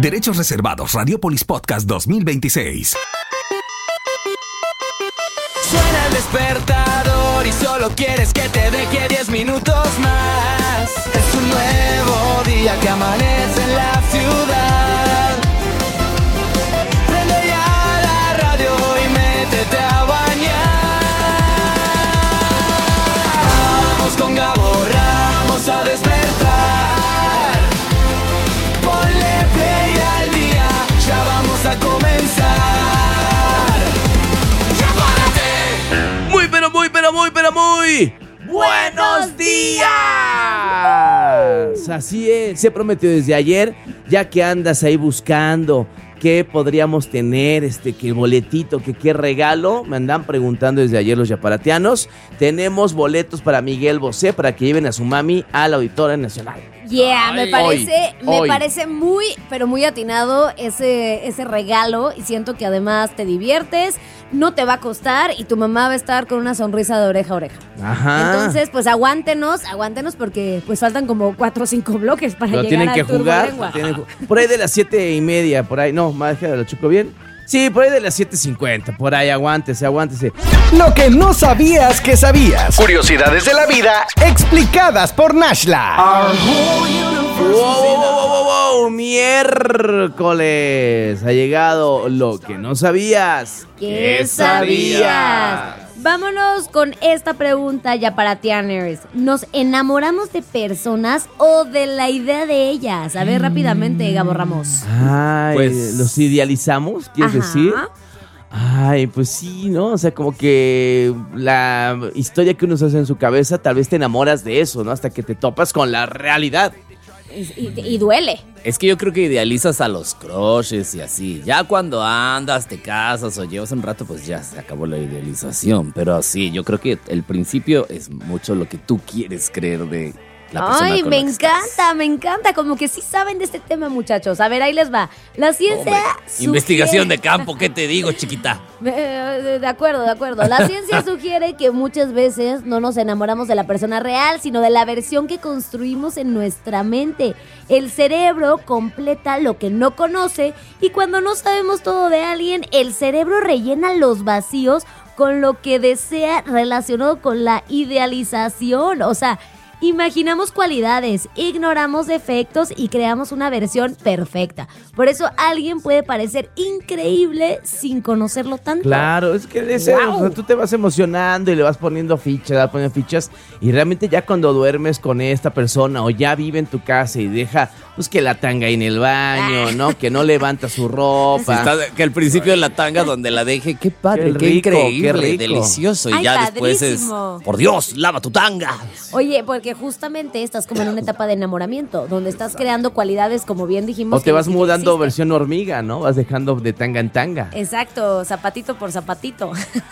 Derechos reservados. Radiopolis Podcast 2026. Suena el despertador y solo quieres que te deje 10 minutos más. Es un nuevo día que amanece en la ciudad. Prende ya la radio y métete a bañar. Vamos con Gabo Ramos a despertar. Ponle play al día, ya vamos a comenzar. Muy ¡buenos días! Así es, se prometió desde ayer, ya que andas ahí buscando qué podríamos tener, qué boletito, qué regalo. Me andan preguntando desde ayer los yaparatianos. Tenemos boletos para Miguel Bosé para que lleven a su mami al Auditorio Nacional. Yeah, me parece muy, pero muy atinado ese regalo, y siento que además te diviertes, no te va a costar y tu mamá va a estar con una sonrisa de oreja a oreja. Ajá. Entonces, pues aguántenos porque pues faltan como 4 o 5 bloques para llegar tienen al que jugar. Por ahí de las 7:30, por ahí, no, más que lo checo bien. Sí, por ahí de las 7:50, por ahí, aguántese. Lo que no sabías que sabías. Curiosidades de la vida explicadas por Nashla. ¡Wow! Miércoles ha llegado lo que no sabías. ¿Qué sabías? Vámonos con esta pregunta ya para Tianers. ¿Nos enamoramos de personas o de la idea de ellas? A ver, rápidamente, Gabo Ramos. Ay, Pues, ¿los idealizamos? ¿Quieres decir? Ay, pues sí, ¿no? O sea, como que la historia que uno se hace en su cabeza, tal vez te enamoras de eso, ¿no? Hasta que te topas con la realidad. Y duele. Es que yo creo que idealizas a los crushes y así. Ya cuando andas, te casas o llevas un rato, pues ya se acabó la idealización. Pero sí, yo creo que el principio es mucho lo que tú quieres creer de la persona. Ay, con me la que estás. me encanta. Como que sí saben de este tema, muchachos. A ver, ahí les va. La ciencia sugiere... Investigación de campo, ¿qué te digo, chiquita? De acuerdo. La ciencia sugiere que muchas veces no nos enamoramos de la persona real, sino de la versión que construimos en nuestra mente. El cerebro completa lo que no conoce, y cuando no sabemos todo de alguien, el cerebro rellena los vacíos con lo que desea relacionado con la idealización. O sea, imaginamos cualidades, ignoramos defectos y creamos una versión perfecta. Por eso alguien puede parecer increíble sin conocerlo tanto. Claro, es que o sea, tú te vas emocionando y le vas poniendo fichas, y realmente ya cuando duermes con esta persona o ya vive en tu casa y deja pues que la tanga ahí en el baño, ¿no? Que no levanta su ropa. Que al principio de la tanga donde la deje, qué padre, qué increíble, delicioso. Y ay, ya padrísimo. Después es, por Dios, lava tu tanga. Oye, porque justamente estás como en una etapa de enamoramiento, donde estás creando cualidades, como bien dijimos. O te vas mudando versión hormiga, ¿no? Vas dejando de tanga en tanga. Exacto, zapatito por zapatito.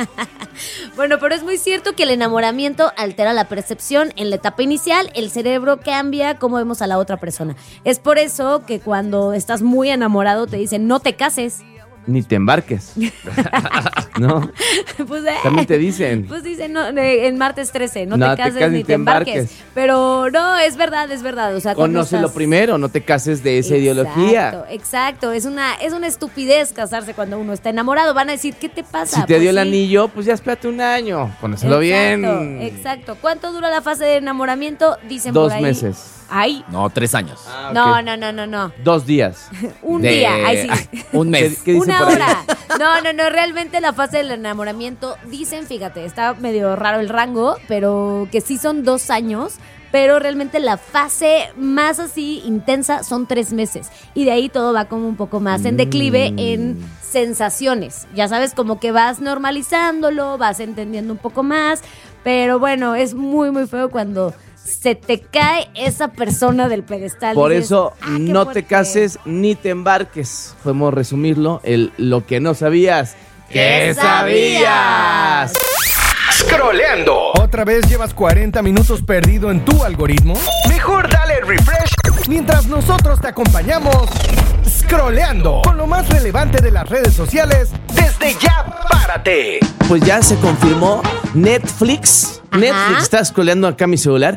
Bueno, pero es muy cierto que el enamoramiento altera la percepción. En la etapa inicial, el cerebro cambia cómo vemos a la otra persona. Es por eso que cuando estás muy enamorado te dicen, no te cases. Ni te embarques. ¿No? Pues, también te dicen. Pues dicen en martes 13, no te cases ni te embarques. Pero no, es verdad. O sea, conócelo primero, no te cases de esa ideología. Exacto. Es una estupidez casarse cuando uno está enamorado. Van a decir, ¿qué te pasa? Si te dio el anillo, pues ya espérate un año. Ponéselo bien. Exacto. ¿Cuánto dura la fase de enamoramiento? Dicen 2 por ahí. meses. Ay. No, 3 años. Okay. No. 2 días. Un día, ahí sí. Un mes. ¿Qué dicen una por ahí? hora. No, realmente la fase del enamoramiento, dicen, fíjate, está medio raro el rango, pero que sí son 2 años, pero realmente la fase más así intensa son 3 meses. Y de ahí todo va como un poco más en declive en sensaciones. Ya sabes, como que vas normalizándolo, vas entendiendo un poco más, pero bueno, es muy, muy feo cuando se te cae esa persona del pedestal. Por dices, eso no te cases ni te embarques. Podemos resumirlo, lo que no sabías. ¿Qué sabías? Scrolleando. ¿Otra vez llevas 40 minutos perdido en tu algoritmo? Mejor dale refresh mientras nosotros te acompañamos scrolleando con lo más relevante de las redes sociales desde de Ya Párate. Pues ya se confirmó Netflix. Ajá. Netflix, está scrolleando acá mi celular.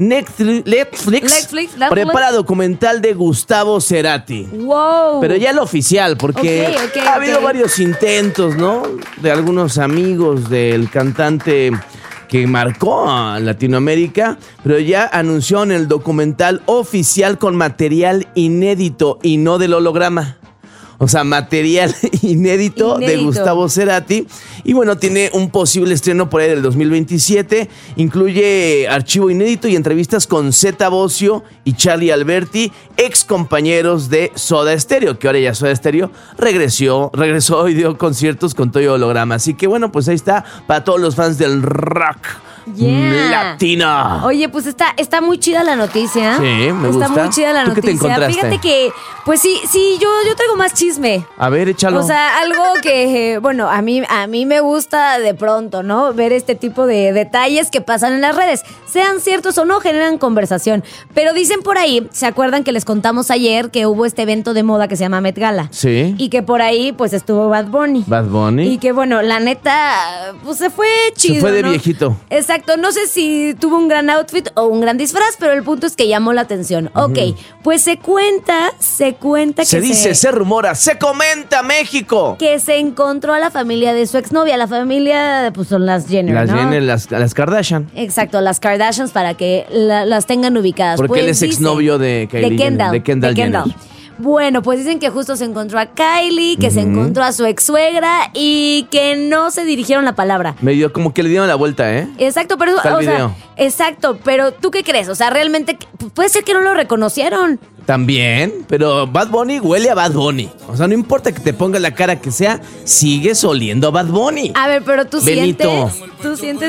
Netflix prepara documental de Gustavo Cerati. Wow. Pero ya el oficial, porque Ok, ha habido ok. varios intentos, ¿no? De algunos amigos del cantante que marcó a Latinoamérica, pero ya anunció en el documental oficial con material inédito y no del holograma. O sea, material inédito de Gustavo Cerati. Y bueno, tiene un posible estreno por ahí del 2027. Incluye archivo inédito y entrevistas con Zeta Bosio y Charlie Alberti, ex compañeros de Soda Stereo, que ahora ya Soda Stereo regresó y dio conciertos con todo holograma. Así que bueno, pues ahí está para todos los fans del rock. Yeah. Latino. Oye, pues está muy chida la noticia. Sí, me está gusta. muy chida la ¿Tú qué te noticia. encontraste? Fíjate que, pues sí, yo traigo más chisme. A ver, échalo. O sea, algo que, bueno, a mí me gusta de pronto, ¿no? Ver este tipo de detalles que pasan en las redes. Sean ciertos o no, generan conversación. Pero dicen por ahí, ¿se acuerdan que les contamos ayer que hubo este evento de moda que se llama Met Gala? Sí. Y que por ahí, pues, estuvo Bad Bunny. Bad Bunny. Y que, bueno, la neta, pues se fue chido, Se fue de ¿no? viejito. Exacto, no sé si tuvo un gran outfit o un gran disfraz, pero el punto es que llamó la atención. Ok, pues se cuenta que Se dice, se rumora, se comenta México. que se encontró a la familia de su exnovia. La familia, pues son las Jenner, Las ¿no? Jenner, las Kardashian. Exacto, las Kardashians para que las tengan ubicadas. Porque Pues él es dicen- exnovio de Kylie Jenner, de Kendall Jenner. Bueno, pues dicen que justo se encontró a Kylie, que se encontró a su ex-suegra y que no se dirigieron la palabra. Medio como que le dieron la vuelta, ¿eh? Exacto, pero Está el video. exacto, pero ¿tú qué crees? O sea, realmente puede ser que no lo reconocieron. También, pero Bad Bunny huele a Bad Bunny. O sea, no importa que te ponga la cara que sea, sigues oliendo a Bad Bunny. A ver, pero Benito. tú sientes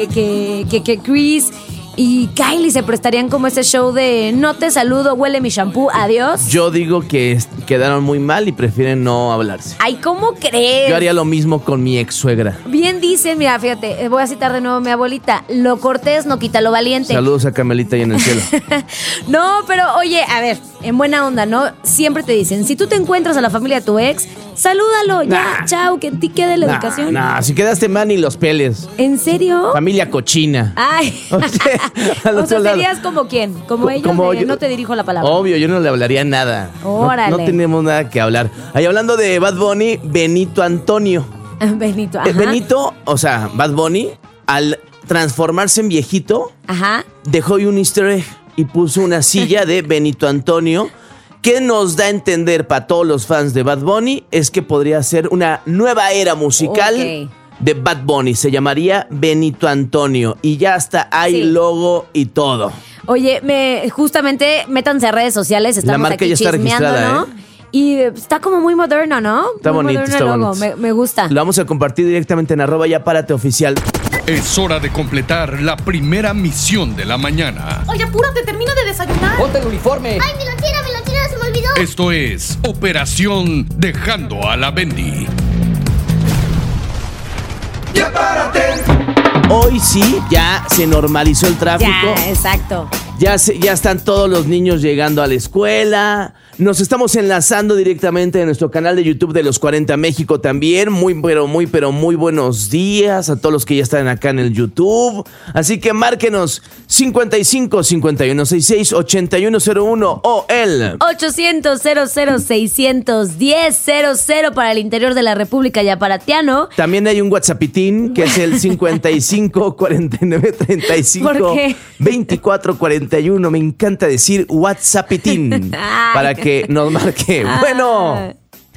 que Chris y Kylie se prestarían como ese show de no te saludo, huele mi shampoo, adiós. Yo digo que quedaron muy mal y prefieren no hablarse. Ay, ¿cómo crees? Yo haría lo mismo con mi ex suegra. Bien dicen, mira, fíjate, voy a citar de nuevo a mi abuelita, lo cortés no quita lo valiente. Saludos a Camelita ahí en el cielo. No, pero oye, a ver, en buena onda, ¿no? Siempre te dicen, si tú te encuentras a la familia de tu ex, salúdalo, ya, Nah. chao, que en ti quede la educación. Nah, si quedaste mal ni los peles. ¿En serio? Familia cochina. Ay. Al O otro sea, lado. ¿serías como quién? Como ellos, como yo. no te dirijo la palabra. Obvio, yo no le hablaría nada. No- Órale. No, tenemos nada que hablar. Ahí hablando de Bad Bunny, Benito Antonio. Benito, ajá. Benito, o sea, Bad Bunny, al transformarse en viejito, Ajá. dejó ahí un easter egg y puso una silla de Benito Antonio. ¿Qué nos da a entender para todos los fans de Bad Bunny? Es que podría ser una nueva era musical Ok. de Bad Bunny. Se llamaría Benito Antonio. Y ya hasta hay Sí. logo y todo. Oye, justamente métanse a redes sociales, estamos marca aquí ya está chismeando, registrada, ¿no? Y está como muy moderno, ¿no? Está muy bonito, moderno está el logo. bonito. Me gusta. Lo vamos a compartir directamente en @yaparateoficial. Es hora de completar la primera misión de la mañana. Oye, apúrate, termina de desayunar. Ponte el uniforme. Ay, mi lonchera, se me olvidó. Esto es Operación Dejando a la Bendy. Hoy sí, ya se normalizó el tráfico. Ya, exacto. Ya están todos los niños llegando a la escuela. Nos estamos enlazando directamente en nuestro canal de YouTube de Los 40 México también. Muy buenos días a todos los que ya están acá en el YouTube. Así que márquenos 55 5166 8101 o el 800-00-610-00 para el interior de la República Yaparatiano. También hay un WhatsAppitín que es el 55 49 35 ¿Por qué? 24 41. Me encanta decir WhatsAppitín Ay. para que nos marque. Ah. Bueno.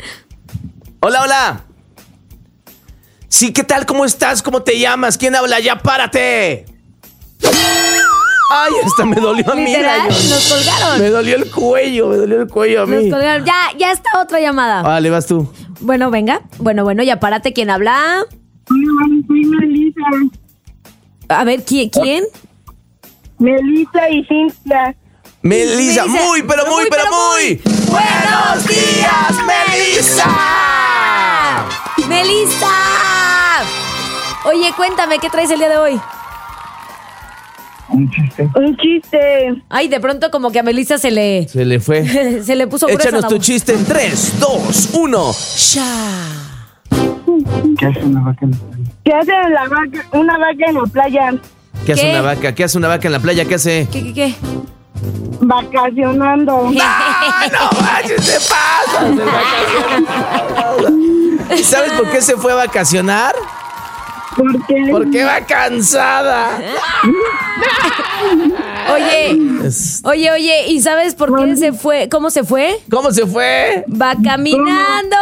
Hola. Sí, ¿qué tal? ¿Cómo estás? ¿Cómo te llamas? ¿Quién habla? ¡Ya párate! Ay, hasta me dolió a mí. Literal, Rayon. nos colgaron. Me dolió el cuello a mí. Nos colgaron. Ya está otra llamada. Vale, vas tú. Bueno, venga. Bueno, ya párate. ¿Quién habla? Soy Melissa. A ver, ¿quién? Melissa y Cintia. Melissa, Melissa, muy. ¡Buenos días, Melissa! ¡Melissa! Oye, cuéntame, ¿qué traes el día de hoy? Un chiste. Ay, de pronto como que a Melissa se le fue. se le puso gruesa Échanos la tu voz. chiste en 3, 2, 1. ¡Ya! ¿Qué hace una vaca en la playa? ¿Qué hace ¿Qué? una vaca? ¿Qué hace una vaca en la playa? ¿Qué hace? ¿Qué? Vacacionando. ¡No manches, te pasas! ¿Y sabes por qué se fue a vacacionar? ¿Por qué? Porque va cansada. Oye, ¿y sabes por qué se fue? ¿Cómo se fue? ¿Cómo se fue? ¡Va caminando!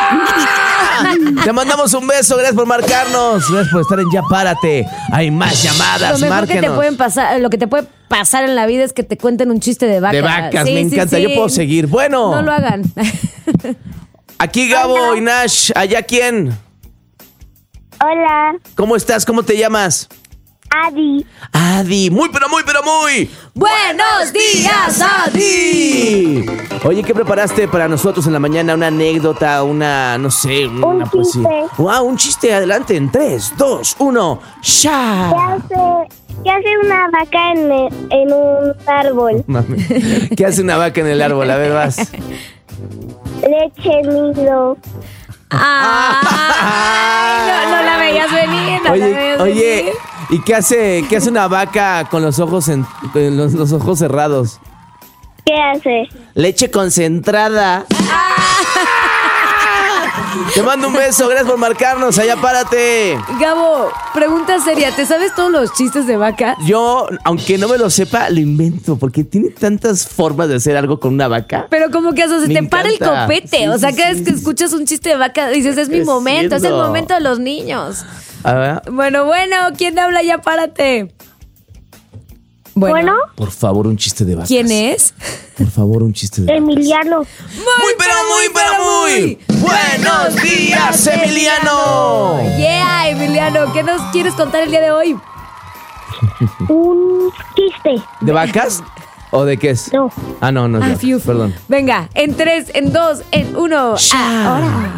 Te mandamos un beso, gracias por marcarnos. Gracias por estar en Ya Párate. Hay más llamadas, Lo mejor que te márquenos. pueden pasar, lo que te puede pasar en la vida es que te cuenten un chiste de vaca. De vacas, Sí, me sí, encanta. sí. Yo puedo seguir. Bueno, No lo hagan. aquí Gabo y Nash. ¿Allá quién? Hola, ¿Cómo estás? ¿Cómo te llamas? Adi. Adi. Muy. ¡Buenos días, Adi! Sí. Oye, ¿qué preparaste para nosotros en la mañana? ¿Una anécdota? No sé, una poesía. chiste. Wow, un chiste. Adelante en 3, 2, 1. ¡Ya! ¿Qué hace una vaca en un árbol? Mami. ¿Qué hace una vaca en el árbol? A ver, vas. Leche, nido. ¡Ay! No la veías venir, no la veías Oye, venir. ¿y qué hace una vaca con los ojos con los ojos cerrados? ¿Qué hace? Leche concentrada. Te mando un beso, gracias por marcarnos. Allá párate. Gabo, pregunta seria, ¿te sabes todos los chistes de vaca? Yo, aunque no me lo sepa, lo invento porque tiene tantas formas de hacer algo con una vaca. Pero como que hasta se Me te para el encanta. copete. Sí, o sea, sí, cada sí, vez que sí. escuchas un chiste de vaca, dices, es mi Es momento, es el cierto. momento de los niños. A ver, Bueno, ¿quién habla? Ya párate. Bueno, por favor, un chiste de vacas. ¿quién es? Por favor, un chiste de vacas. Emiliano. Muy. Buenos días, Emiliano. Yeah, Emiliano, ¿qué nos quieres contar el día de hoy? Un chiste. ¿De vacas? ¿O de qué es? No. Ah, no, Ah, ya. fiu. Perdón. Venga, en 3, en 2, en 1. Ahora.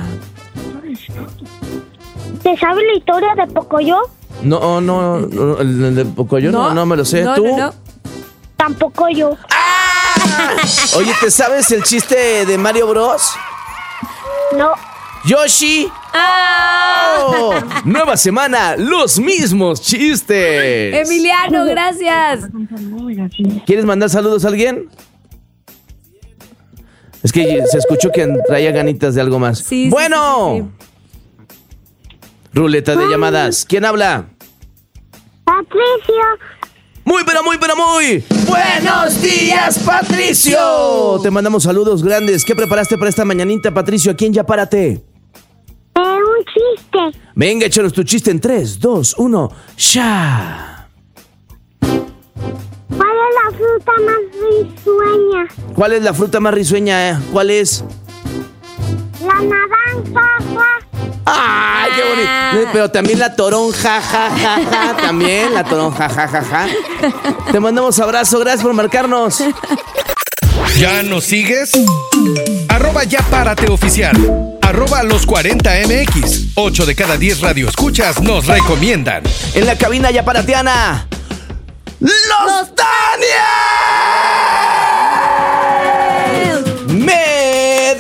¿Te sabes la historia de Pocoyo? No, el de Pocoyo no me lo sé. ¿Tú? No. Tampoco yo. Oye, ¿te sabes el chiste de Mario Bros? No. Yoshi. Oh, nueva semana, los mismos chistes. Emiliano, gracias. ¿Quieres mandar saludos a alguien? Es que se escuchó que traía ganitas de algo más. Sí, bueno. sí. Ruleta de llamadas. ¿Quién habla? Patricio. Muy. Buenos días, Patricio. Te mandamos saludos grandes. ¿Qué preparaste para esta mañanita, Patricio? Aquí en Ya Párate. Un chiste. Venga, échanos tu chiste en 3, 2, 1. ¡Ya! ¿Cuál es la fruta más risueña? ¿Cuál es la fruta más risueña? ¿Cuál es? La naranja. ¡Ay, qué bonito! Pero también la toronja, ja. También la toronja, ja. Te mandamos abrazo, gracias por marcarnos. ¿Ya nos sigues? @Ya Párate Oficial. @los 40MX. 8 de cada 10 radioescuchas nos recomiendan. En la cabina ya paratiana, ¡Los Daniels! Me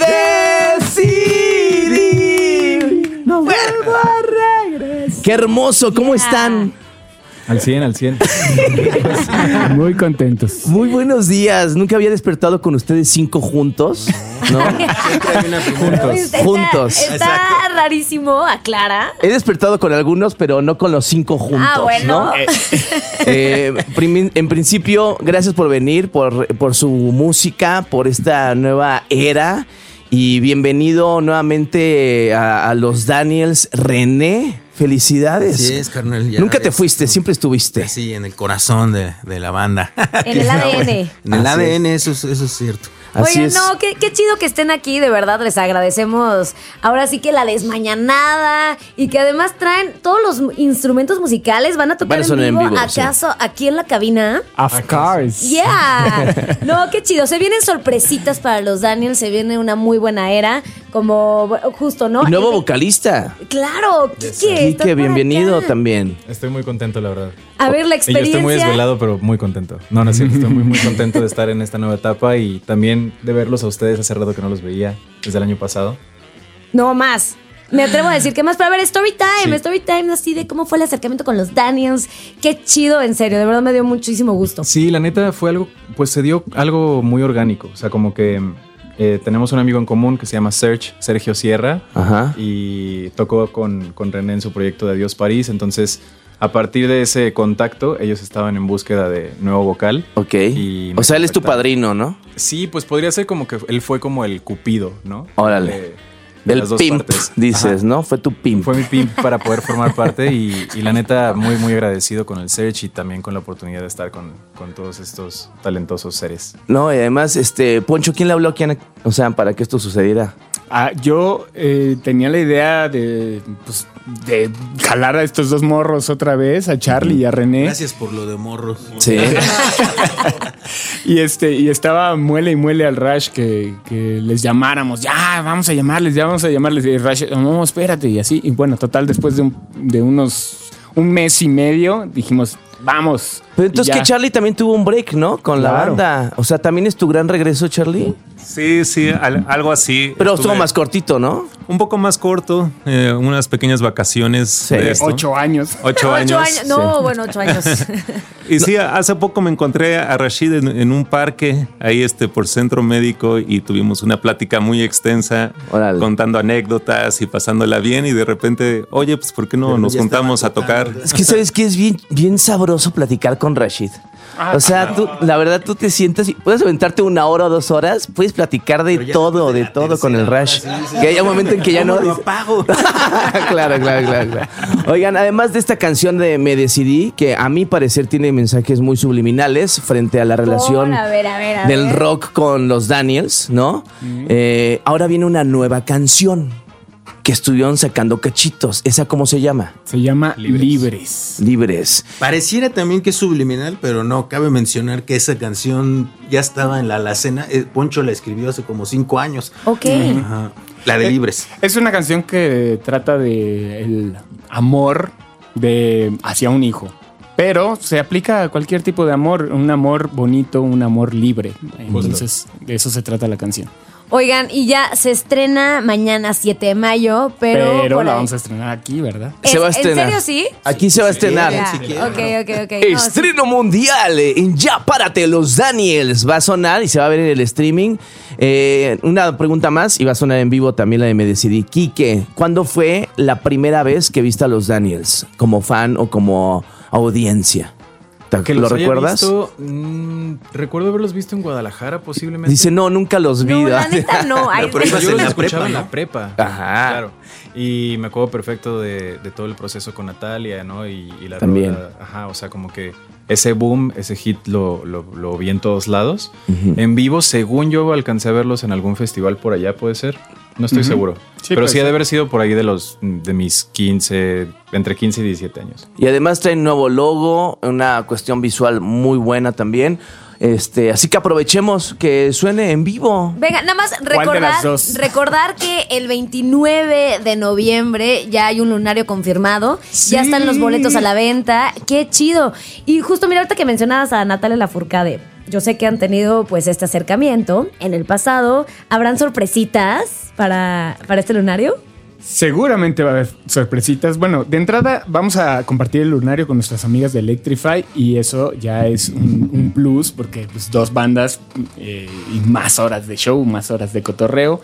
decidí. No vuelvo a regresar. ¡Qué hermoso! ¿Cómo están? Al 100. Muy contentos. Muy buenos días. Nunca había despertado con ustedes 5 juntos, ¿no? Juntos. Está rarísimo, aclara. He despertado con algunos, pero no con los 5 juntos, bueno. ¿no? En principio, gracias por venir, por su música, por esta nueva era. Y bienvenido nuevamente a los Daniels. René, felicidades. Así es, carnal. Nunca te fuiste, siempre estuviste. Sí, en el corazón de la banda. En el ADN. En el Así ADN, eso es cierto. Así Oigan, es. no, qué chido que estén aquí, de verdad, les agradecemos. Ahora sí que la desmañanada y que además traen todos los instrumentos musicales, van a tocar Van a en sonar vivo, en vivo, sí. ¿acaso aquí en la cabina? Of course. Yeah. No, qué chido. Se vienen sorpresitas para los Daniels, se viene una muy buena era, como justo, ¿no? Y nuevo vocalista. Claro, Quique, estás Quique, por bienvenido acá. también. Estoy muy contento, la verdad. A ver, la Y yo estoy muy experiencia. desvelado, pero muy contento. No es cierto. Estoy muy contento de estar en esta nueva etapa y también de verlos a ustedes. Hace rato que no los veía, desde el año pasado. No más. Me atrevo a decir que más, pero a ver, story time así de cómo fue el acercamiento con los Daniels. Qué chido, en serio, de verdad me dio muchísimo gusto. Sí, la neta fue algo, pues se dio algo muy orgánico. O sea, como que tenemos un amigo en común que se llama Sergio Sierra. Ajá. Y tocó con René en su proyecto de Adiós París. Entonces, a partir de ese contacto, ellos estaban en búsqueda de nuevo vocal. Ok. Y o sea, él es tu padrino, ¿no? Sí, pues podría ser como que él fue como el cupido, ¿no? Órale. De El las dos pimp, partes. dices, Ajá. ¿no? Fue tu pimp. Fue mi pimp para poder formar parte y la neta muy muy agradecido con el Search y también con la oportunidad de estar con todos estos talentosos seres. No, y además, Poncho, ¿quién le habló a quién? O sea, para que esto sucediera. Yo tenía la idea de jalar a estos dos morros otra vez, a Charlie y a René. Gracias por lo de morros. Sí. Y estaba muele y muele al Rash que les llamáramos. Ya, vamos a llamarles. Y el Rash, no, espérate. Y así. Y bueno, total, después de un mes y medio, dijimos, vamos. Pero entonces que Charlie también tuvo un break, ¿no? Con la banda. O sea, ¿también es tu gran regreso, Charlie? Sí, algo así. Pero estuvo más cortito, ¿no? Un poco más corto, unas pequeñas vacaciones. De esto. 8 años. 8 años. No, sí. bueno, 8 años. Y sí, hace poco me encontré a Rashid en un parque, ahí por Centro Médico, y tuvimos una plática muy extensa, contando anécdotas y pasándola bien, y de repente, oye, pues ¿por qué no nos juntamos a tocar? Es que sabes que es bien sabroso platicar con Rashid. O sea, la verdad, tú te sientas y puedes aventarte 1 hora o 2 horas, puedes platicar de todo con el Rash. Que haya un momento en que ya no... lo apago. Claro. Oigan, además de esta canción de Me Decidí, que a mi parecer tiene mensajes muy subliminales frente a la relación a ver. del rock con los Daniels, ¿no? Ahora viene una nueva canción que estuvieron sacando cachitos. ¿Esa cómo se llama? Se llama Libres. Pareciera también que es subliminal, pero no. Cabe mencionar que esa canción ya estaba en la alacena. Poncho la escribió hace como 5 años. Ok. Ajá. La de Libres. Es una canción que trata de el amor hacia un hijo. Pero se aplica a cualquier tipo de amor. Un amor bonito, un amor libre. Entonces, de eso se trata la canción. Oigan, y ya se estrena mañana 7 de mayo, pero la vamos a estrenar aquí, ¿verdad? Se va a estrenar. ¿En serio sí? Aquí se va a estrenar. Ok. Estreno mundial en Ya Párate, los Daniels. Va a sonar y se va a ver en el streaming. Una pregunta más y va a sonar en vivo también la de Me Decidí. Quique, ¿cuándo fue la primera vez que viste a los Daniels? ¿Como fan o como audiencia? ¿Lo recuerdas? Recuerdo haberlos visto en Guadalajara posiblemente. Dice, no, nunca los vi. No, la neta no. Pero yo los en la escuchaba prepa, en ¿no? la prepa. Ajá. Claro. Y me acuerdo perfecto de todo el proceso con Natalia, ¿no? Y la también. rola. Ajá, o sea, como que ese boom, ese hit lo vi en todos lados. Uh-huh. En vivo, según yo alcancé a verlos en algún festival por allá, ¿puede ser? No estoy seguro. Sí, pero pues, sí ha de haber sido por ahí de mis 15, entre 15 y 17 años. Y además traen nuevo logo, una cuestión visual muy buena también. Así que aprovechemos que suene en vivo. Venga, nada más ¿Cuál de las dos? recordar que el 29 de noviembre ya hay un lunario confirmado. Sí. Ya están los boletos a la venta. ¡Qué chido! Y justo mira, ahorita que mencionabas a Natalia Lafourcade, yo sé que han tenido pues este acercamiento en el pasado. ¿Habrán sorpresitas para este lunario? Seguramente va a haber sorpresitas. Bueno, de entrada vamos a compartir el lunario con nuestras amigas de Electrify y eso ya es un plus porque pues 2 bandas y más horas de show, más horas de cotorreo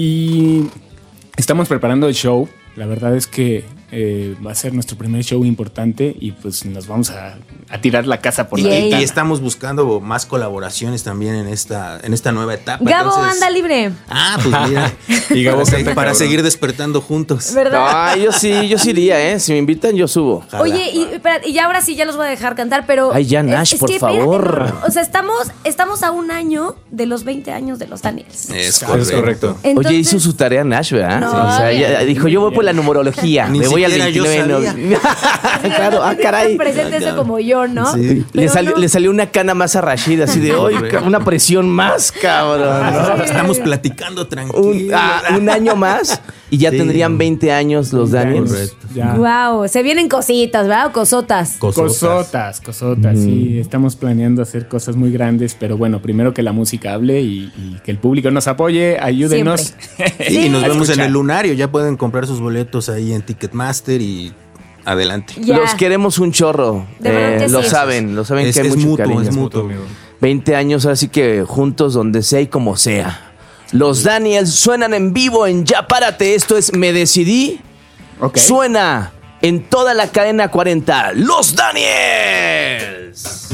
y estamos preparando el show. La verdad es que va a ser nuestro primer show importante y pues nos vamos a tirar la casa por la ventana. Y estamos buscando más colaboraciones también en esta nueva etapa. Gabo, entonces, anda libre. pues mira. Y Gabo para seguir despertando juntos. ¿Verdad? No, yo sí iría, Si me invitan, yo subo. Oye, y ahora sí ya los voy a dejar cantar, pero... Ay, ya, Nash, por favor. O sea, estamos a 1 año de los 20 años de los Daniels. Es correcto. Entonces, Oye, hizo su tarea Nash, ¿verdad? No, o sea, ella dijo, yo voy por la numerología. Ni me voy al siquiera yo 29. Claro, caray. Preséntese como yo, ¿no? Sí. Le salió una cana más a Rashid, así de hoy, una presión más, cabrón. ¿no? Estamos platicando tranquilo. Un año más Y ya tendrían 20 años los Daniels. Correcto. Wow, se vienen cositas, ¿verdad? Cosotas, sí. Estamos planeando hacer cosas muy grandes, pero bueno, primero que la música hable y que el público nos apoye, ayúdenos. Y nos vemos en el Lunario. Ya pueden comprar sus boletos ahí en Ticketmaster y adelante. Los queremos un chorro. Lo saben que hay mucho mutuo, cariño. es mutuo. 20 años, así que juntos donde sea y como sea. Los Daniels suenan en vivo en Ya Párate. Esto es Me Decidí. Suena en toda la cadena 40. Los Daniels.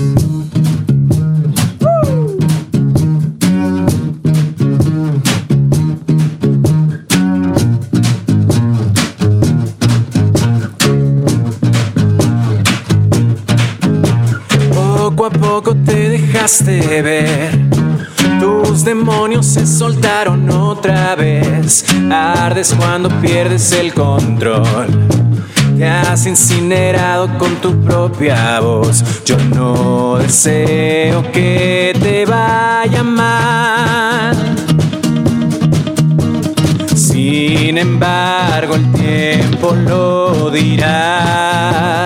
Poco a poco te dejaste ver. Tus demonios se soltaron otra vez. Ardes cuando pierdes el control. Te has incinerado con tu propia voz. Yo no deseo que te vaya mal. Sin embargo, el tiempo lo dirá.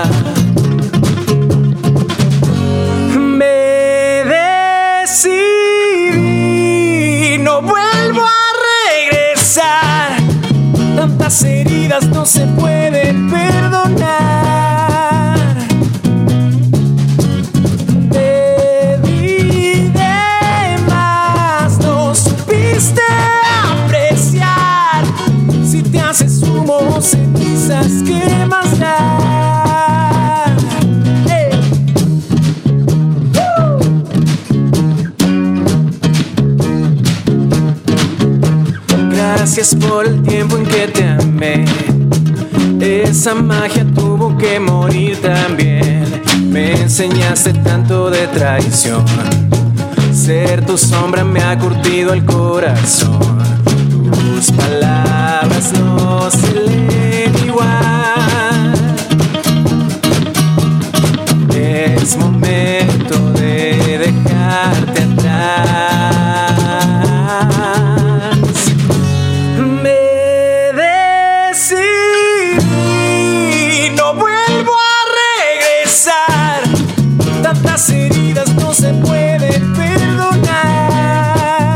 No vuelvo a regresar. Tantas heridas no se pueden perdonar. Te di de más, no supiste apreciar. Si te haces humo o cenizas, ¿qué más da? Gracias por el tiempo en que te amé. Esa magia tuvo que morir también. Me enseñaste tanto de traición. Ser tu sombra me ha curtido el corazón. Tus palabras no se leen igual. Es momento de dejarte atrás. Las heridas no se pueden perdonar.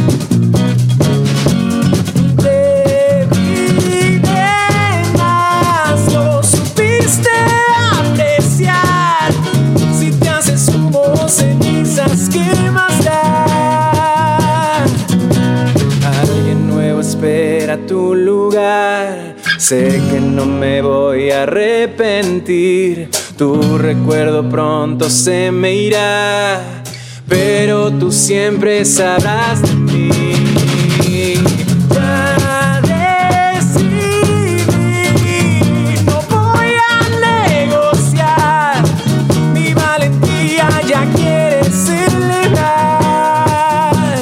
Te di de más, lo supiste apreciar. Si te haces humo o cenizas, ¿qué más da? Alguien nuevo espera tu lugar. Sé que no me voy a arrepentir. Tu recuerdo pronto se me irá, pero tú siempre sabrás de mí. Ya decidí, no voy a negociar. Mi valentía ya quiere celebrar.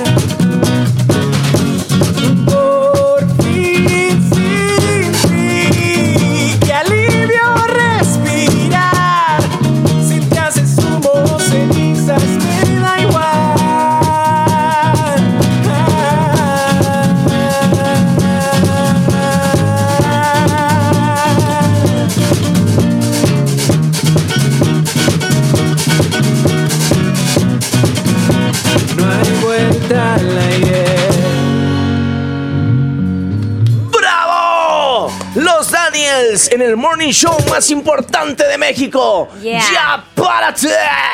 Por fin sin ti, qué alivio respirar. Cenizas me da igual. No hay vuelta al aire. ¡Bravo! Los Daniels en el morning show más importante de México. ¡Ya párate!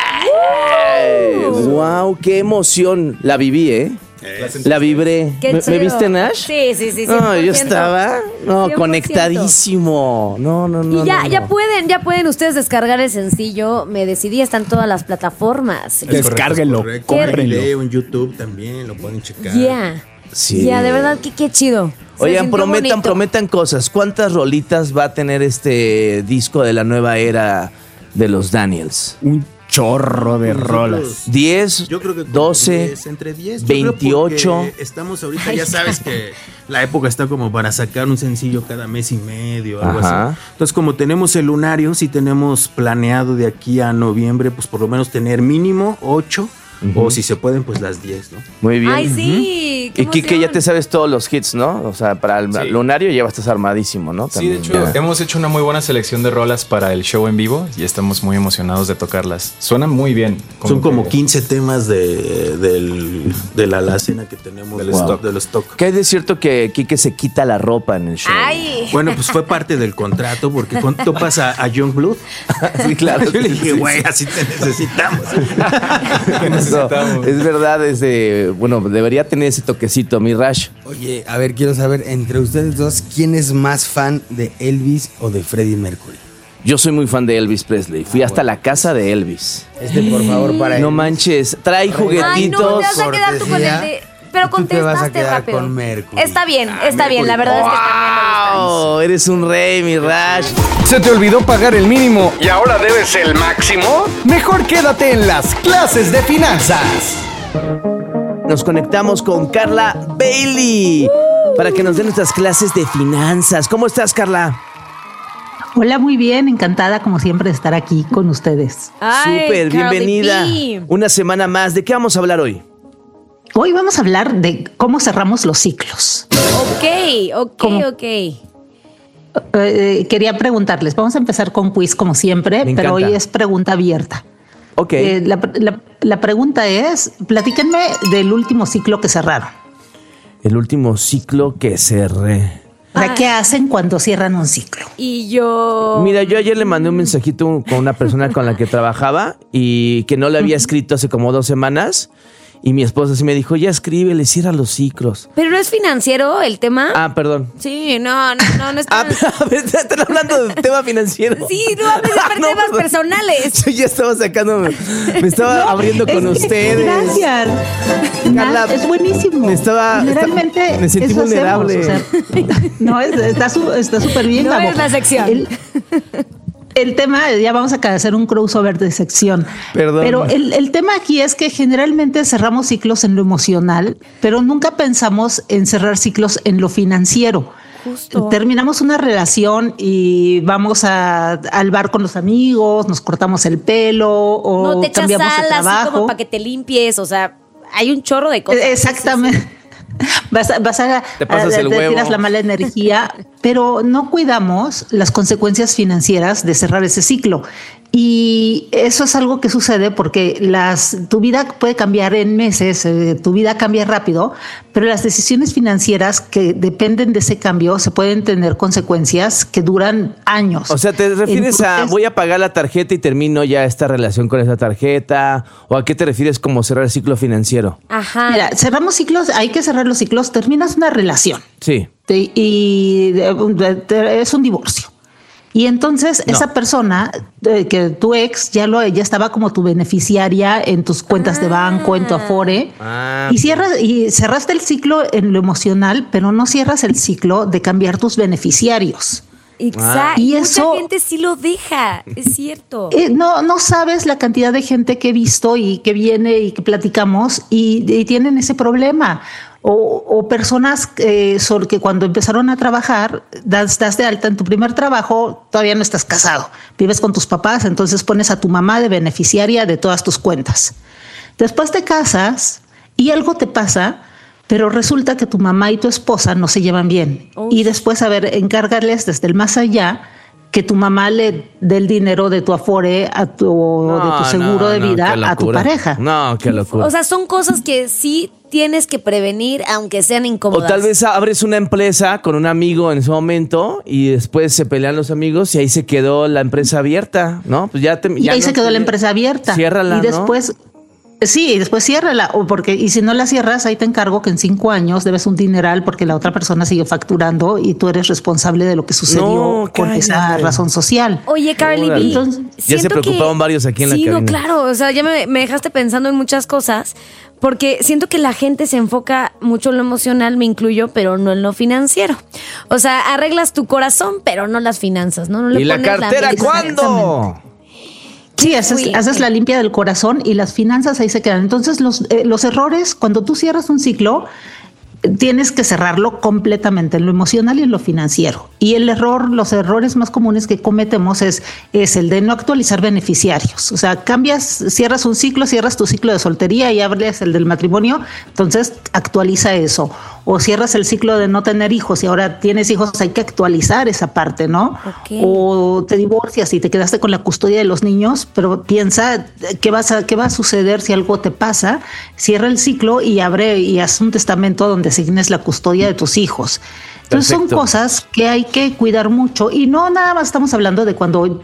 ¡Wow! ¡Qué emoción! La viví, ¿eh? La vibré. ¿Me viste, Nash? Sí. No, yo estaba 100%. Conectadísimo. No. Y ya pueden ustedes descargar el sencillo. Me Decidí, está en todas las plataformas. Descárguenlo, cómprenlo. En YouTube también lo pueden checar. Sí. De verdad que qué chido. Oigan, prometan cosas. ¿Cuántas rolitas va a tener este disco de la nueva era de los Daniels? Un chorro de rolas. 10, yo creo que 12, 10, entre 10, 28. Estamos ahorita, ya sabes que la época está como para sacar un sencillo cada mes y medio, algo así. Entonces, como tenemos el Lunario, sí tenemos planeado de aquí a noviembre, pues por lo menos tener mínimo 8. O si se pueden, pues las 10, ¿no? Muy bien. Ay, sí. Kike. Y Kike, ya te sabes todos los hits, ¿no? O sea, para el lunario ya estás armadísimo, ¿no? También, sí, de hecho, hemos hecho una muy buena selección de rolas para el show en vivo y estamos muy emocionados de tocarlas. Suenan muy bien. Son como 15 temas de la alacena que tenemos de los stock. ¿Qué hay de cierto que Kike se quita la ropa en el show? Ay. Bueno, pues fue parte del contrato, porque cuando topas a Youngblood, sí, claro. Yo le dije, güey, así te necesitamos. No, es verdad, bueno, debería tener ese toquecito, mi Rash. Oye, a ver, quiero saber, entre ustedes dos, ¿quién es más fan de Elvis o de Freddie Mercury? Yo soy muy fan de Elvis Presley. Fui hasta la casa de Elvis. Por favor, para No manches, trae juguetitos. Ay, no, te vas a quedar tú con el de... Pero contestaste rápido. Con Mercury. Está bien, la verdad es que está bien. ¡Wow! Eres un rey, mi Rash. ¿Se te olvidó pagar el mínimo y ahora debes el máximo? Mejor quédate en las clases de finanzas. Nos conectamos con Carla Bailey para que nos dé nuestras clases de finanzas. ¿Cómo estás, Carla? Hola, muy bien, encantada como siempre de estar aquí con ustedes. Súper, bienvenida. Una semana más. ¿De qué vamos a hablar hoy? Hoy vamos a hablar de cómo cerramos los ciclos. Ok. Quería preguntarles, vamos a empezar con quiz como siempre, pero hoy es pregunta abierta. Ok. La pregunta es, platíquenme del último ciclo que cerraron. El último ciclo que cerré. O sea, ¿qué hacen cuando cierran un ciclo? Y yo... Mira, yo ayer le mandé un mensajito con una persona con la que trabajaba y que no le había escrito hace como 2 semanas. Y mi esposa sí me dijo, ya escríbele, cierra los ciclos. ¿Pero no es financiero el tema? Ah, perdón. Sí, no es tan... ¿Están hablando de tema financiero? Sí, no hables de temas personales. Yo ya estaba sacando, me estaba abriendo con ustedes. Gracias. Carla, es buenísimo. Generalmente me sentí vulnerable. Está súper bien. No es la sección. El tema, ya vamos a hacer un crossover de sección. Perdón. Pero el tema aquí es que generalmente cerramos ciclos en lo emocional, pero nunca pensamos en cerrar ciclos en lo financiero. Justo. Terminamos una relación y vamos al bar con los amigos, nos cortamos el pelo o no te echas cambiamos sal, de trabajo. así como para que te limpies, o sea, hay un chorro de cosas. Exactamente. Sí. Vas a te tiras la mala energía, pero no cuidamos las consecuencias financieras de cerrar ese ciclo. Y eso es algo que sucede porque tu vida puede cambiar en meses, tu vida cambia rápido, pero las decisiones financieras que dependen de ese cambio se pueden tener consecuencias que duran años. O sea, ¿te refieres a voy a pagar la tarjeta y termino ya esta relación con esa tarjeta? ¿O a qué te refieres como cerrar el ciclo financiero? Ajá. Mira, cerramos ciclos, hay que cerrar los ciclos, terminas una relación. Sí. Y es un divorcio. Y entonces esa persona, que tu ex, ya estaba como tu beneficiaria en tus cuentas de banco, en tu Afore. Y cerraste el ciclo en lo emocional, pero no cierras el ciclo de cambiar tus beneficiarios. Exacto. Y mucha gente sí lo deja, es cierto. No sabes la cantidad de gente que he visto y que viene y que platicamos y tienen ese problema. O personas que cuando empezaron a trabajar, das de alta en tu primer trabajo, todavía no estás casado, vives con tus papás, entonces pones a tu mamá de beneficiaria de todas tus cuentas. Después te casas y algo te pasa, pero resulta que tu mamá y tu esposa no se llevan bien. Y después, encárgales desde el más allá que tu mamá le dé el dinero de tu Afore de tu seguro de vida a tu pareja. No, qué locura. O sea, son cosas que sí tienes que prevenir, aunque sean incómodas. O tal vez abres una empresa con un amigo en ese momento y después se pelean los amigos y ahí se quedó la empresa abierta, ¿no? Pues se quedó la empresa abierta. Ciérrala, y después... ¿no? Sí, y después ciérrala, y si no la cierras, ahí te encargo que en 5 años debes un dineral porque la otra persona sigue facturando y tú eres responsable de lo que sucedió por esa razón social. Oye, Carly B, ya se preocuparon varios aquí en la cabina. Sí, no, claro, o sea, ya me dejaste pensando en muchas cosas porque siento que la gente se enfoca mucho en lo emocional, me incluyo, pero no en lo financiero. O sea, arreglas tu corazón, pero no las finanzas, ¿no? ¿Y la cartera cuándo? Sí, haces la limpia del corazón y las finanzas ahí se quedan. Entonces, los errores, cuando tú cierras un ciclo, tienes que cerrarlo completamente en lo emocional y en lo financiero. Y los errores más comunes que cometemos es el de no actualizar beneficiarios. O sea, cierras un ciclo, cierras tu ciclo de soltería y abres el del matrimonio, entonces actualiza eso. O cierras el ciclo de no tener hijos y ahora tienes hijos, hay que actualizar esa parte, ¿no? Okay. O te divorcias y te quedaste con la custodia de los niños, pero piensa qué va a suceder si algo te pasa. Cierra el ciclo y haz un testamento donde asignes la custodia de tus hijos. Entonces Perfecto. Son cosas que hay que cuidar mucho y no nada más estamos hablando de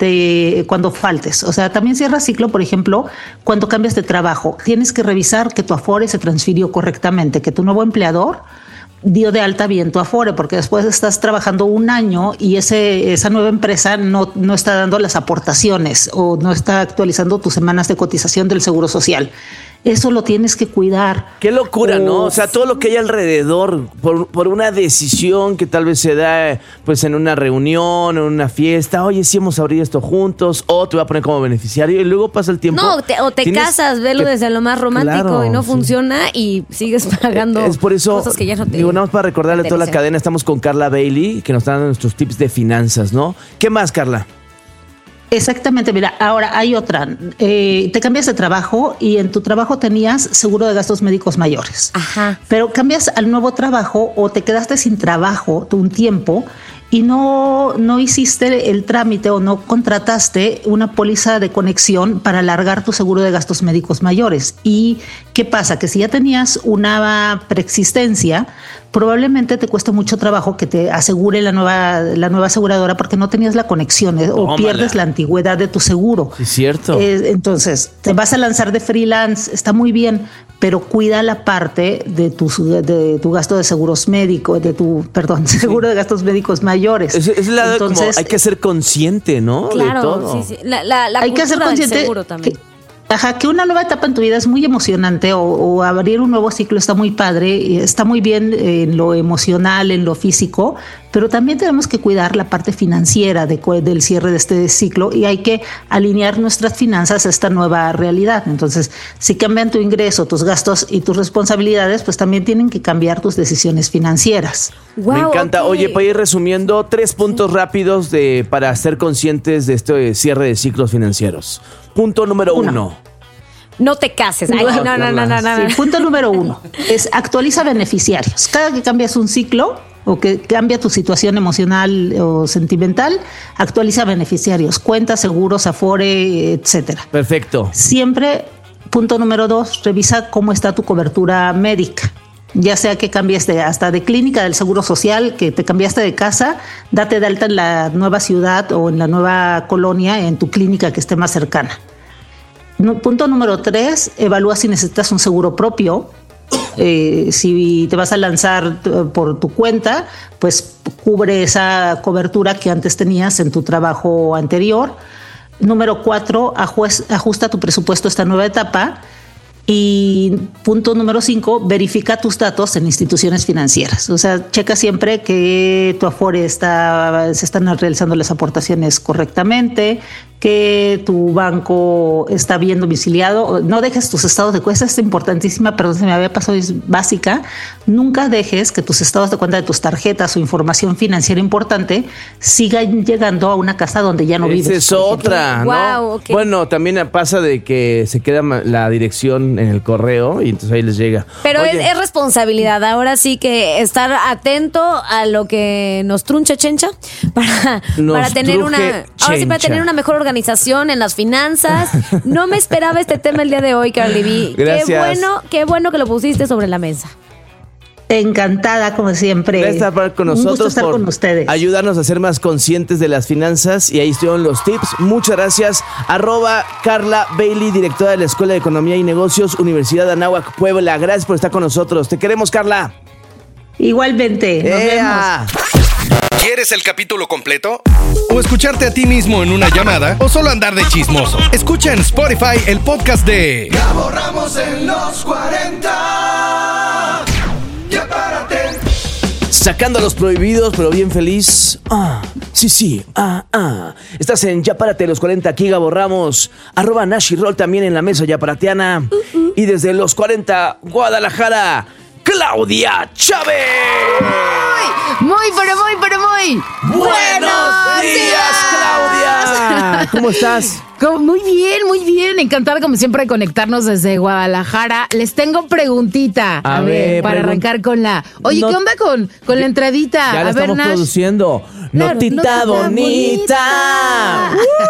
cuando faltes. O sea, también cierra ciclo, por ejemplo, cuando cambias de trabajo. Tienes que revisar que tu Afore se transfirió correctamente, que tu nuevo empleador dio de alta bien tu Afore, porque después estás trabajando un año y esa nueva empresa no está dando las aportaciones o no está actualizando tus semanas de cotización del Seguro Social. Eso lo tienes que cuidar. Qué locura, ¿no? O sea, todo lo que hay alrededor por una decisión que tal vez se da pues en una reunión, en una fiesta. Oye, sí hemos abierto esto juntos, o te voy a poner como beneficiario y luego pasa el tiempo. No, o te casas, velo desde lo más romántico, claro, y no funciona y sigues pagando es por eso, cosas que ya no te digo, nada más para recordarle a toda la cadena, estamos con Carla Bailey, que nos está dando nuestros tips de finanzas, ¿no? ¿Qué más, Carla? Exactamente, mira, ahora hay otra. Te cambias de trabajo y en tu trabajo tenías seguro de gastos médicos mayores. Ajá. Pero cambias al nuevo trabajo o te quedaste sin trabajo un tiempo y no hiciste el trámite o no contrataste una póliza de conexión para alargar tu seguro de gastos médicos mayores. ¿Y qué pasa? Que si ya tenías una preexistencia, probablemente te cueste mucho trabajo que te asegure la nueva aseguradora porque no tenías la conexión o pierdes la antigüedad de tu seguro. Es cierto. Entonces, te vas a lanzar de freelance, está muy bien, pero cuida la parte de tu gasto de seguros médicos, seguro de gastos médicos mayores. Es la Entonces, como hay que ser consciente, ¿no? Claro, de todo. Sí. La hay que ser consciente del seguro también. Que una nueva etapa en tu vida es muy emocionante o abrir un nuevo ciclo está muy padre, está muy bien en lo emocional, en lo físico, pero también tenemos que cuidar la parte financiera del cierre de este ciclo y hay que alinear nuestras finanzas a esta nueva realidad. Entonces, si cambian tu ingreso, tus gastos y tus responsabilidades, pues también tienen que cambiar tus decisiones financieras. Wow, me encanta. Okay. Oye, para ir resumiendo, 3 puntos rápidos para ser conscientes de este cierre de ciclos financieros. Punto número 1. No te cases. Ay, no. Sí, punto número 1 es actualiza beneficiarios. Cada que cambias un ciclo o que cambia tu situación emocional o sentimental, actualiza beneficiarios, cuentas, seguros, Afore, etcétera. Perfecto. Siempre, punto número 2, revisa cómo está tu cobertura médica. Ya sea que cambiaste hasta de clínica del Seguro Social, que te cambiaste de casa, date de alta en la nueva ciudad o en la nueva colonia, en tu clínica que esté más cercana. Punto número 3, evalúa si necesitas un seguro propio. Si te vas a lanzar por tu cuenta, pues cubre esa cobertura que antes tenías en tu trabajo anterior. Número 4, ajusta tu presupuesto a esta nueva etapa. Y punto número 5, verifica tus datos en instituciones financieras. O sea, checa siempre que tu Afore se están realizando las aportaciones correctamente, que tu banco está bien domiciliado. No dejes tus estados de cuenta, es importantísima, perdón, se me había pasado, es básica. Nunca dejes que tus estados de cuenta de tus tarjetas o información financiera importante sigan llegando a una casa donde ya no vives. Esa es otra, ¿no? Wow, okay. Bueno, también pasa de que se queda la dirección en el correo y entonces ahí les llega. Pero es responsabilidad, ahora sí que estar atento a lo que nos trunche Chencha para tener para tener una mejor organización en las finanzas. No me esperaba este tema el día de hoy, Carly B. Gracias. Qué bueno que lo pusiste sobre la mesa. Encantada, como siempre. Gracias por estar con nosotros. Un gusto estar con ustedes. Ayudarnos a ser más conscientes de las finanzas. Y ahí estuvieron los tips. Muchas gracias. @Carla Bailey, directora de la Escuela de Economía y Negocios, Universidad de Anáhuac, Puebla. Gracias por estar con nosotros. Te queremos, Carla. Igualmente. Nos vemos. ¿Quieres el capítulo completo? ¿O escucharte a ti mismo en una llamada? ¿O solo andar de chismoso? Escucha en Spotify el podcast de Gabo Ramos en los 40. Ya párate. Sacando a los prohibidos, pero bien feliz. Sí. Estás en Ya Párate los 40, aquí Gabo Ramos. @Nashi Roll también en la mesa yaparateana. Y desde los 40, Guadalajara, Claudia Claudia Chávez. Muy. ¡Buenos días, Claudia! ¿Cómo estás? Muy bien. Encantada como siempre de conectarnos desde Guadalajara. Les tengo preguntita. A ver, para arrancar con la... Oye, ¿qué onda con la entradita? Ya la estamos produciendo. Notita bonita.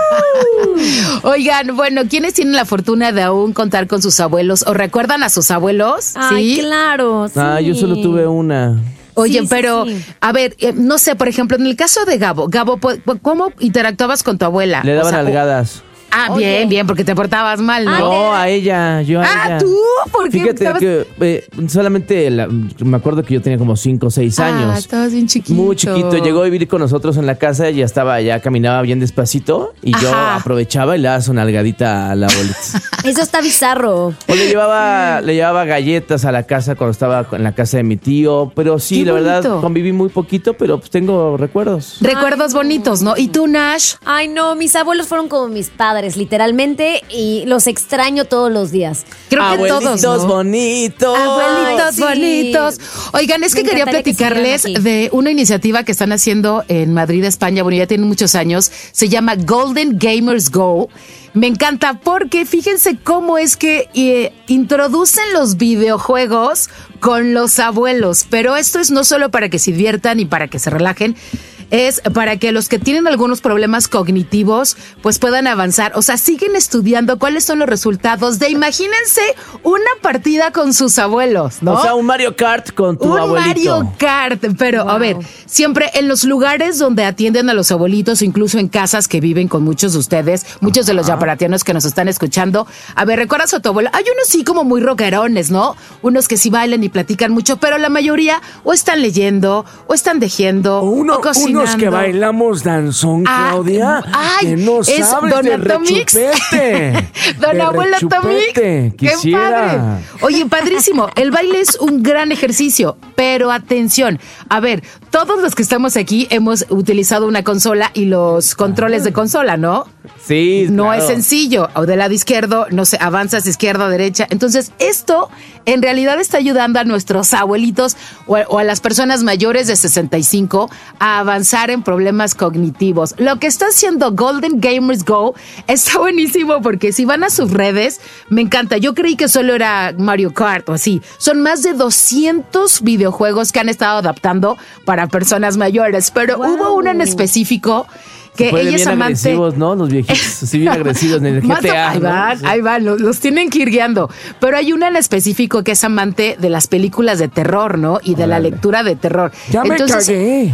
Oigan, bueno, ¿quiénes tienen la fortuna de aún contar con sus abuelos? ¿O recuerdan a sus abuelos? Ay, ¿sí? Claro, sí. Yo solo tuve una. Oye, Sí. a ver, no sé, por ejemplo, en el caso de Gabo, ¿cómo interactuabas con tu abuela? Le daban nalgadas. Bien, porque te portabas mal, ¿no? No, a ella, yo a ella. ¿Tú? ¿Por qué? Fíjate que solamente me acuerdo que yo tenía como 5 o 6 años. Estabas bien chiquito. Muy chiquito. Llegó a vivir con nosotros en la casa y ya caminaba bien despacito. Y yo aprovechaba y le daba su nalgadita a la abuelita. Eso está bizarro. O le llevaba galletas a la casa cuando estaba en la casa de mi tío. Pero sí, Qué la bonito. verdad, conviví muy poquito, pero pues tengo recuerdos. Recuerdos bonitos, ¿no? ¿Y tú, Nash? Ay, no, mis abuelos fueron como mis padres, literalmente, y los extraño todos los días. Creo que todos, Abuelitos ¿no? bonitos. Abuelitos Ay, sí. bonitos. Oigan, es que Me quería encantaría que platicarles siguieran aquí. de una iniciativa que están haciendo en Madrid, España. Bueno, ya tienen muchos años. Se llama Golden Gamers Go. Me encanta porque fíjense cómo es que introducen los videojuegos con los abuelos. Pero esto es no solo para que se diviertan y para que se relajen, es para que los que tienen algunos problemas cognitivos pues puedan avanzar. O sea, siguen estudiando cuáles son los resultados de, imagínense, una partida con sus abuelos, ¿no? O sea, un Mario Kart con tu abuelito. Un Mario Kart, pero a ver, siempre en los lugares donde atienden a los abuelitos, incluso en casas que viven con muchos de ustedes, muchos de los yaparatianos que nos están escuchando, a ver, ¿recuerdas a tu abuelo? Hay unos sí como muy rockerones, ¿no? Unos que sí bailan y platican mucho, pero la mayoría o están leyendo, o están tejiendo, o cocinando. Unos que bailamos danzón, Claudia. Ay, que no es sabes Don de Atomix. rechupete. Don De Abuelo rechupete. Atomix. ¡Qué Quisiera. padre! Oye, padrísimo. El baile es un gran ejercicio, pero atención. A ver, todos los que estamos aquí hemos utilizado una consola y los controles de consola, ¿no? Sí, No claro. es sencillo. O del lado izquierdo, no sé, avanzas izquierda, derecha. Entonces, esto en realidad está ayudando a nuestros abuelitos o a las personas mayores de 65 a avanzar en problemas cognitivos. Lo que está haciendo Golden Gamers Go está buenísimo porque si van a sus redes, me encanta. Yo creí que solo era Mario Kart o así. Son más de 200 videojuegos que han estado adaptando para personas mayores, pero hubo uno en específico que ella es bien amante. agresivos, ¿no? Los viejitos, así bien agresivos en el GTA. Ahí van, los tienen que ir guiando. Pero hay una en específico que es amante de las películas de terror, ¿no? Y de la lectura de terror. Ya me cagué.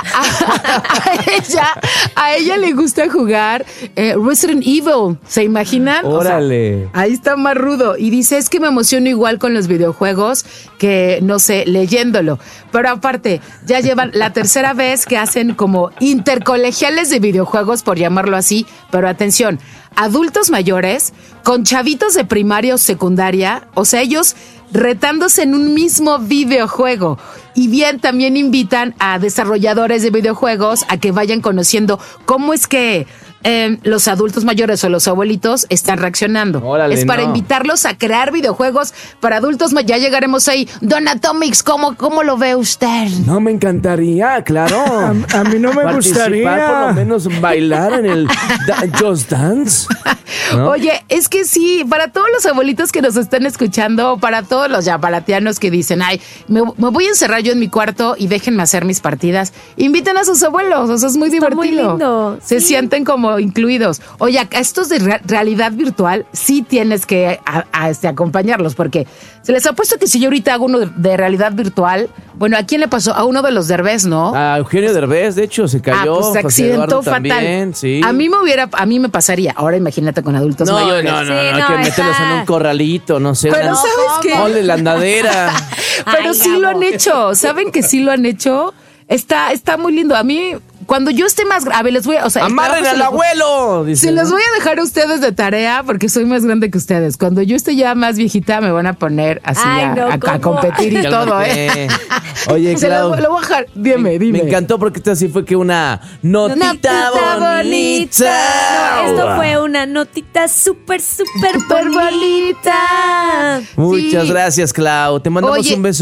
A ella le gusta jugar Resident Evil, ¿se imaginan? Órale. O sea, ahí está más rudo. Y dice, es que me emociono igual con los videojuegos que, no sé, leyéndolo. Pero aparte, ya llevan la tercera vez que hacen como intercolegiales de videojuegos, por llamarlo así. Pero atención, adultos mayores con chavitos de primaria o secundaria, o sea, ellos retándose en un mismo videojuego. Y bien, también invitan a desarrolladores de videojuegos a que vayan conociendo cómo es que los adultos mayores o los abuelitos están reaccionando. Órale, es para no. invitarlos a crear videojuegos para adultos. Ya llegaremos ahí. Don Atomix, ¿cómo lo ve usted? No, me encantaría, claro. A mí no me Participar, gustaría. por lo menos bailar en el Just Dance. ¿no? Oye, es que sí, para todos los abuelitos que nos están escuchando, para todos los yaparatianos que dicen, ay, me voy a encerrar yo en mi cuarto y déjenme hacer mis partidas, inviten a sus abuelos, o sea, es muy Está divertido. muy lindo, Se sí. sienten como incluidos. Oye, a estos de realidad virtual sí tienes que acompañarlos, porque se les ha puesto que si yo ahorita hago uno de realidad virtual, bueno, ¿a quién le pasó? A uno de los Derbez, ¿no? A Eugenio Derbez, de hecho, se cayó. Pues se José accidentó Eduardo fatal. también, sí. A mí me pasaría. Ahora imagínate con adultos No, mayores. no, Sí, hay no, que meterlos está- en un corralito, no sé. Pero ¿sabes qué? Ponle la andadera. Pero Ay, sí lo Gabo. han hecho. ¿Saben que sí lo han hecho? Está muy lindo. A mí, cuando yo esté más grave, les voy a... O sea, el ¡Amarren trabajo al se los- abuelo! dice, Se los ¿no? voy a dejar a ustedes de tarea porque soy más grande que ustedes. Cuando yo esté ya más viejita, me van a poner así Ay, no, a ¿cómo? competir y todo, ¿eh? Oye, Se Clau, lo voy a dejar. Dime. me encantó porque esto así fue que una notita bonita. No, esto fue una notita súper bonita. Muchas Sí. gracias, Clau. Te mandamos Oye, un beso.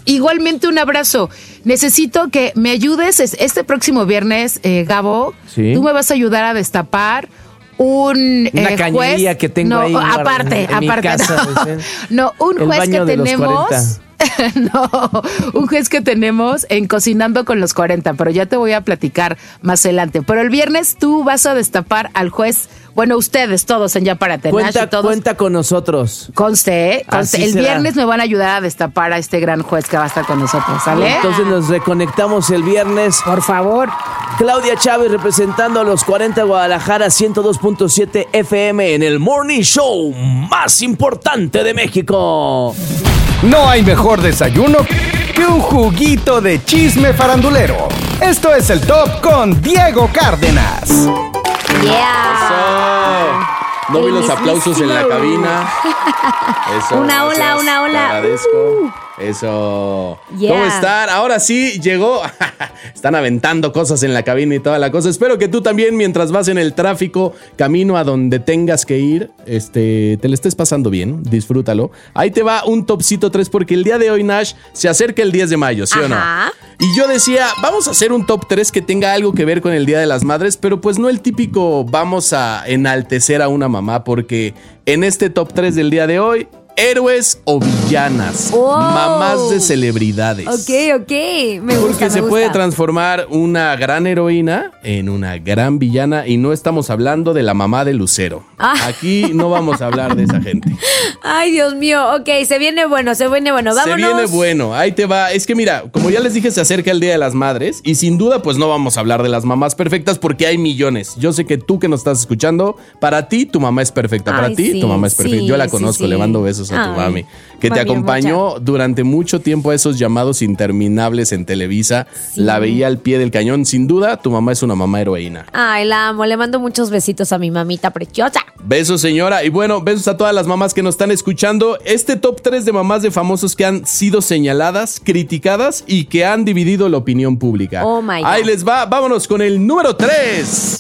Igualmente un abrazo. Necesito que me ayudes este próximo viernes, Gabo. Sí. Tú me vas a ayudar a destapar una cañería juez. que tengo ahí aparte. mi casa, no, un juez que tenemos. No, un juez que tenemos en Cocinando con los 40, pero ya te voy a platicar más adelante. Pero el viernes tú vas a destapar al juez. Bueno, ustedes todos en Ya Párate, Nash y todos. Cuenta con nosotros. Conste. El será. viernes me van a ayudar a destapar a este gran juez que va a estar con nosotros, ¿sale? Entonces nos reconectamos el viernes. Por favor. Claudia Chávez representando a los 40 Guadalajara, 102.7 FM en el Morning Show más importante de México. No hay mejor desayuno que un juguito de chisme farandulero. Esto es el Top con Diego Cárdenas. Yeah. No vi los aplausos en la cabina. Eso, Una ola. Te agradezco. Eso. Yeah. ¿Cómo están? Ahora sí, llegó. Están aventando cosas en la cabina y toda la cosa. Espero que tú también, mientras vas en el tráfico, camino a donde tengas que ir, te le estés pasando bien. Disfrútalo. Ahí te va un topcito 3 porque el día de hoy, Nash, se acerca el 10 de mayo, ¿sí o no? Y yo decía, vamos a hacer un top 3 que tenga algo que ver con el Día de las Madres, pero pues no el típico vamos a enaltecer a una mamá, porque en este top 3 del día de hoy, héroes o villanas, mamás de celebridades. Ok, me gusta. Porque se puede transformar una gran heroína en una gran villana y no estamos hablando de la mamá de Lucero. Aquí no vamos a hablar de esa gente. Ay, Dios mío, ok, se viene bueno, vámonos. Se viene bueno, ahí te va. Es que mira, como ya les dije, se acerca el Día de las Madres y sin duda pues no vamos a hablar de las mamás perfectas porque hay millones. Yo sé que tú que nos estás escuchando, para ti tu mamá es perfecta, para ti tu mamá es perfecta. Yo la conozco, le mando besos a tu mami, que te acompañó durante mucho tiempo a esos llamados interminables en Televisa, la veía al pie del cañón. Sin duda, tu mamá es una mamá heroína. Ay, la amo, le mando muchos besitos a mi mamita preciosa. Besos, señora, y bueno, besos a todas las mamás que nos están escuchando. Este top 3 de mamás de famosos que han sido señaladas, criticadas y que han dividido la opinión pública. Oh my God. Ahí les va, vámonos con el número 3.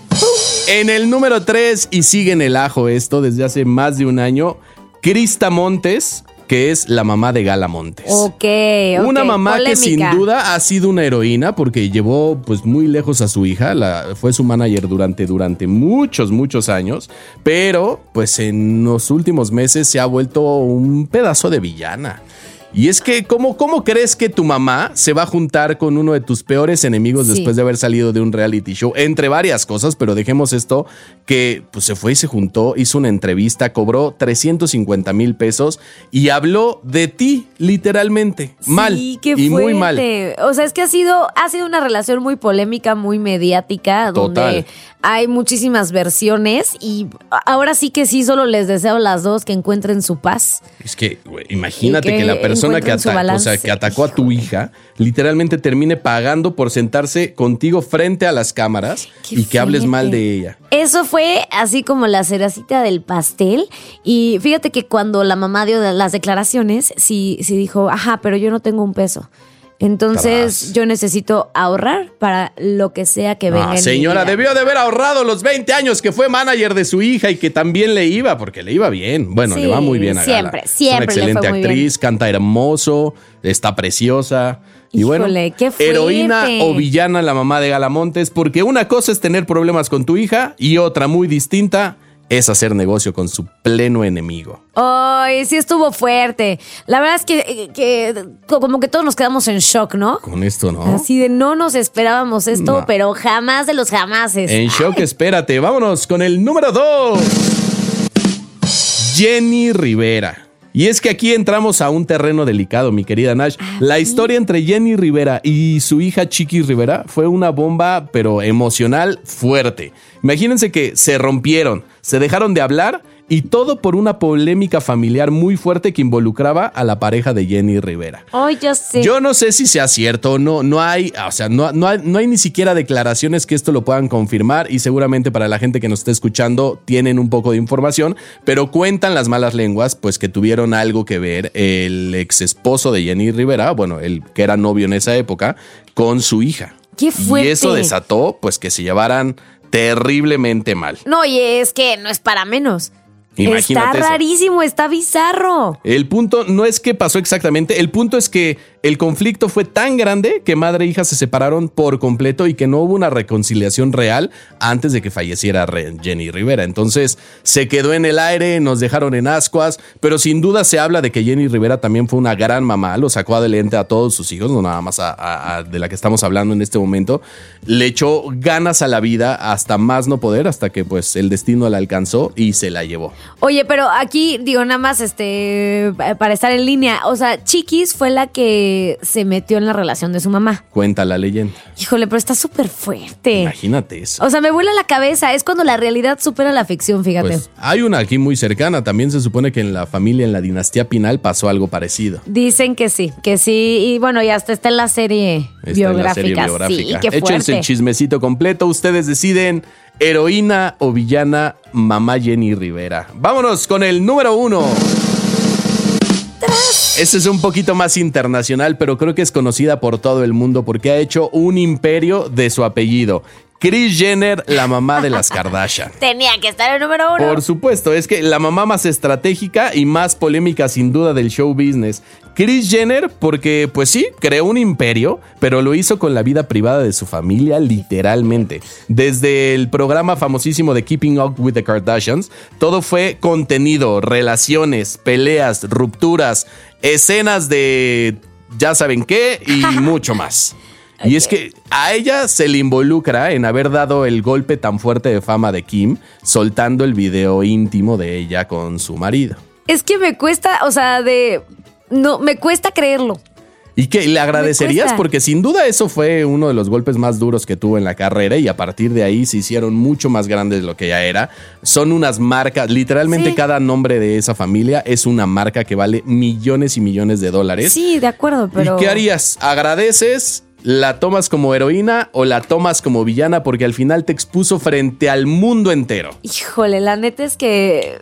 En el número 3, y sigue en el ajo esto desde hace más de un año, Krista Montes, que es la mamá de Gala Montes. Ok. Una mamá polémica. que sin duda ha sido una heroína porque llevó pues muy lejos a su hija, fue su manager durante muchos años, pero pues en los últimos meses se ha vuelto un pedazo de villana. Y es que, ¿cómo crees que tu mamá se va a juntar con uno de tus peores enemigos después de haber salido de un reality show? Entre varias cosas, pero dejemos esto, que pues se fue y se juntó, hizo una entrevista, cobró 350,000 pesos y habló de ti, literalmente. Mal. Sí, qué y fuerte. muy mal. O sea, es que ha sido una relación muy polémica, muy mediática, donde hay muchísimas versiones y ahora sí que sí, solo les deseo a las dos que encuentren su paz. Es que, güey, imagínate que la persona que atacó a tu hija literalmente termine pagando por sentarse contigo frente a las cámaras y que hables mal de ella. Eso fue así como la cerecita del pastel. Y fíjate que cuando la mamá dio las declaraciones, sí dijo, pero yo no tengo un peso. Entonces yo necesito ahorrar para lo que sea que venga. Señora, debió de haber ahorrado los 20 años que fue manager de su hija y que también le iba, porque le iba bien. Bueno, le va muy bien a Gala. Siempre es una excelente actriz, canta hermoso, está preciosa. Y bueno, qué fuerte. Heroína o villana la mamá de Gala Montes, porque una cosa es tener problemas con tu hija y otra muy distinta es hacer negocio con su pleno enemigo. Ay, sí estuvo fuerte. La verdad es que como que todos nos quedamos en shock, ¿no? Con esto, ¿no? Así de no nos esperábamos esto, pero jamás de los jamases. En shock, espérate. Vámonos con el número 2. Jenny Rivera. Y es que aquí entramos a un terreno delicado, mi querida Nash. La historia entre Jenny Rivera y su hija Chiquis Rivera fue una bomba, pero emocional fuerte. Imagínense que se rompieron, se dejaron de hablar y todo por una polémica familiar muy fuerte que involucraba a la pareja de Jenny Rivera. Ay, ya sé. Yo no sé si sea cierto o no. No hay ni siquiera declaraciones que esto lo puedan confirmar y seguramente para la gente que nos esté escuchando tienen un poco de información, pero cuentan las malas lenguas pues que tuvieron algo que ver el ex esposo de Jenny Rivera, bueno, el que era novio en esa época, con su hija. ¡Qué fuerte! Y eso desató pues que se llevaran terriblemente mal. No, y es que no es para menos. Imagínate está rarísimo, está bizarro. El punto no es que pasó exactamente, el punto es que el conflicto fue tan grande que madre e hija se separaron por completo y que no hubo una reconciliación real antes de que falleciera Jenny Rivera. Entonces se quedó en el aire, nos dejaron en ascuas, pero sin duda se habla de que Jenny Rivera también fue una gran mamá, lo sacó adelante a todos sus hijos, no nada más de la que estamos hablando en este momento. Le echó ganas a la vida hasta más no poder, hasta que pues el destino la alcanzó y se la llevó. Oye, pero aquí digo nada más para estar en línea, o sea, Chiquis fue la que se metió en la relación de su mamá. Cuenta la leyenda. Híjole, pero está súper fuerte. Imagínate eso. O sea, me vuela la cabeza, es cuando la realidad supera la ficción, fíjate. Pues hay una aquí muy cercana, también se supone que en la familia, en la dinastía Pinal pasó algo parecido. Dicen que sí, y bueno, y hasta está en la serie biográfica. Sí, qué fuerte. Échense el chismecito completo, ustedes deciden. Heroína o villana, mamá Jenny Rivera. Vámonos con el número 1. Este es un poquito más internacional, pero creo que es conocida por todo el mundo porque ha hecho un imperio de su apellido. Kris Jenner, la mamá de las Kardashian. Tenía que estar el número 1. Por supuesto, es que la mamá más estratégica y más polémica sin duda del show business. Kris Jenner porque, pues sí, creó un imperio, pero lo hizo con la vida privada de su familia, literalmente. Desde el programa famosísimo de Keeping Up with the Kardashians, todo fue contenido, relaciones, peleas, rupturas, escenas de ya saben qué y mucho más. Okay. Y es que a ella se le involucra en haber dado el golpe tan fuerte de fama de Kim, soltando el video íntimo de ella con su marido. Es que me cuesta, me cuesta creerlo. ¿Y qué? ¿Le agradecerías? Porque sin duda eso fue uno de los golpes más duros que tuvo en la carrera y a partir de ahí se hicieron mucho más grandes de lo que ya era. Son unas marcas, literalmente cada nombre de esa familia es una marca que vale millones y millones de dólares. Sí, de acuerdo, pero... ¿Y qué harías? ¿Agradeces? ¿La tomas como heroína o la tomas como villana? Porque al final te expuso frente al mundo entero. Híjole, la neta es que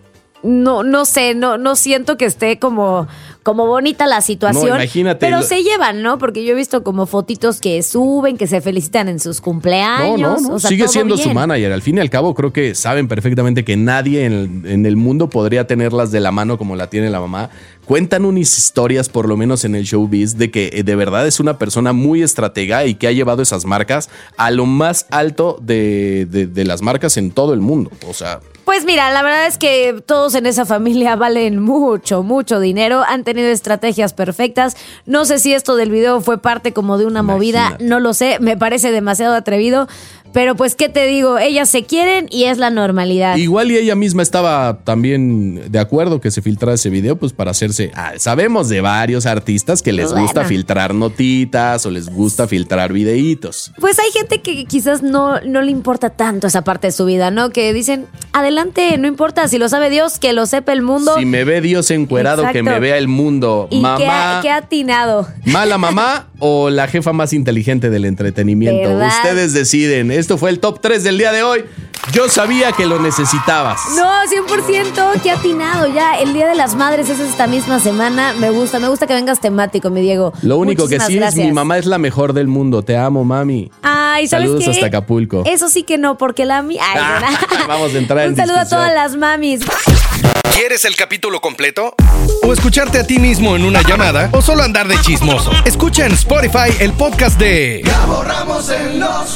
no sé, no siento que esté como bonita la situación. No, imagínate. Pero se llevan, ¿no? Porque yo he visto como fotitos que suben, que se felicitan en sus cumpleaños. No. O sea, sigue siendo bien. Su manager. Al fin y al cabo, creo que saben perfectamente que nadie en el mundo podría tenerlas de la mano como la tiene la mamá. Cuentan unas historias, por lo menos en el showbiz, de que de verdad es una persona muy estratega y que ha llevado esas marcas a lo más alto de las marcas en todo el mundo. O sea... Pues mira, la verdad es que todos en esa familia valen mucho, mucho dinero. Han tenido estrategias perfectas. No sé si esto del video fue parte como de una movida. No lo sé. Me parece demasiado atrevido. Pero pues, ¿qué te digo? Ellas se quieren y es la normalidad. Igual y ella misma estaba también de acuerdo que se filtrara ese video, pues para hacerse... sabemos de varios artistas que les gusta filtrar notitas o les gusta filtrar videitos. Pues hay gente que quizás no le importa tanto esa parte de su vida, ¿no? Que dicen, adelante, no importa, si lo sabe Dios, que lo sepa el mundo. Si me ve Dios encuerado, exacto, que me vea el mundo. Y mamá, qué atinado. ¿Mala mamá o la jefa más inteligente del entretenimiento? ¿Verdad? Ustedes deciden. Esto fue el top 3 del día de hoy. Yo sabía que lo necesitabas. No, 100%, qué atinado. Ya el Día de las Madres es esta misma semana. Me gusta que vengas temático, mi Diego. Lo único que sí es mi mamá es la mejor del mundo. Te amo, mami. Ay, ¿sabes saludos qué? Hasta Acapulco. Eso sí que no, porque la mami... Vamos a entrar en un saludo discusión. a todas las mamis. ¿Quieres el capítulo completo? ¿O escucharte a ti mismo en una llamada? ¿O solo andar de chismoso? Escucha en Spotify el podcast de Gabo Ramos en los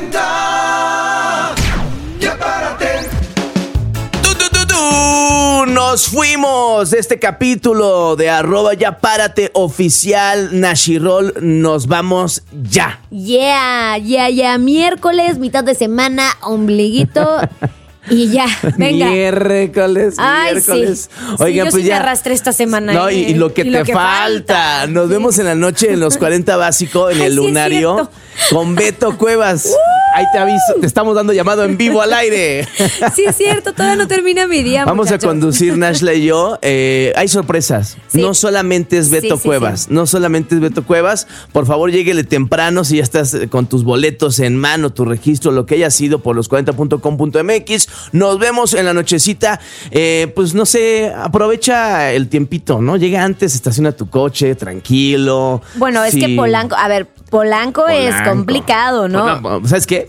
40. Ya párate. Nos fuimos de este capítulo de @yapárate oficial Nashirol. Nos vamos ya. Yeah. Miércoles, mitad de semana, ombliguito. Y ya, venga. Miércoles. Sí. Oigan, yo pues sí ya me arrastré esta semana. No, y lo que te falta. Nos vemos en la noche en los 40 básico en el Lunario con Beto Cuevas. Ahí te aviso, te estamos dando llamado en vivo al aire. Sí, es cierto, todavía no termina mi día. Vamos muchachos. a conducir, Nashla y yo. Hay sorpresas. Sí. No solamente es Beto Cuevas. No solamente es Beto Cuevas. Por favor, lléguele temprano si ya estás con tus boletos en mano, tu registro, lo que haya sido por los40.com.mx. Nos vemos en la nochecita. Pues no sé, aprovecha el tiempito, ¿no? Llega antes, estaciona tu coche, tranquilo. Bueno, es que Polanco es complicado, ¿no? ¿Sabes qué?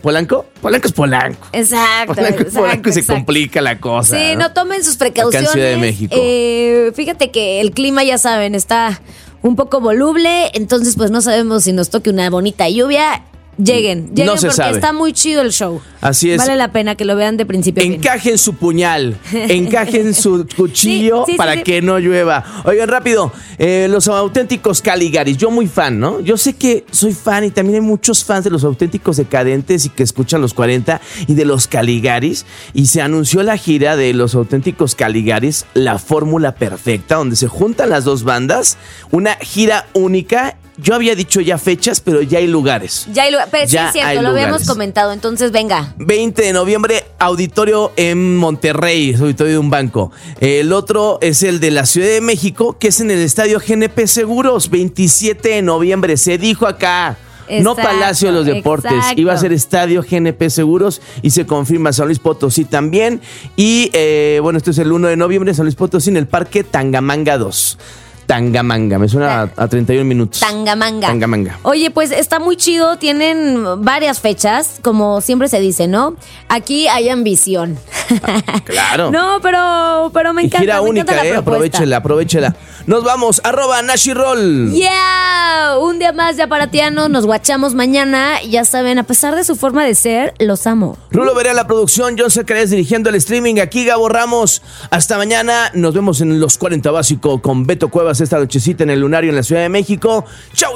¿Polanco? Polanco es Polanco. Exacto. Polanco y se complica la cosa. Sí, no tomen sus precauciones. Acá en Ciudad de México. Fíjate que el clima, ya saben, está un poco voluble, entonces pues no sabemos si nos toque una bonita lluvia. Lleguen no se porque sabe. Está muy chido el show. Así es. Vale la pena que lo vean de principio a fin. Encajen su puñal, encajen su cuchillo para que no llueva. Oigan, rápido, los auténticos Caligaris. Yo muy fan, ¿no? Yo sé que soy fan y también hay muchos fans de los auténticos decadentes y que escuchan los 40 y de los Caligaris. Y se anunció la gira de los auténticos Caligaris, la fórmula perfecta, donde se juntan las dos bandas. Una gira única. Yo había dicho ya fechas, pero ya hay lugares. Pero sí es cierto, lo habíamos comentado. Entonces, venga. 20 de noviembre, auditorio en Monterrey, es auditorio de un banco. El otro es el de la Ciudad de México, que es en el estadio GNP Seguros. 27 de noviembre, se dijo acá. No Palacio de los Deportes, iba a ser Estadio GNP Seguros y se confirma San Luis Potosí también. Y bueno, esto es el 1 de noviembre, San Luis Potosí en el Parque Tangamanga 2. Tangamanga, me suena a 31 minutos. Tangamanga. Oye, pues está muy chido, tienen varias fechas, como siempre se dice, ¿no? Aquí hay ambición. Claro. No, pero me encanta. Y gira única, aprovechela. Nos vamos, @NashiRoll. Yeah, un día más de Aparatianos, nos guachamos mañana. Ya saben, a pesar de su forma de ser, los amo. Rulo Verea la producción, John Secrets dirigiendo el streaming, aquí Gabo Ramos. Hasta mañana, nos vemos en los 40 Básico con Beto Cuevas esta nochecita en el Lunario en la Ciudad de México. Chau.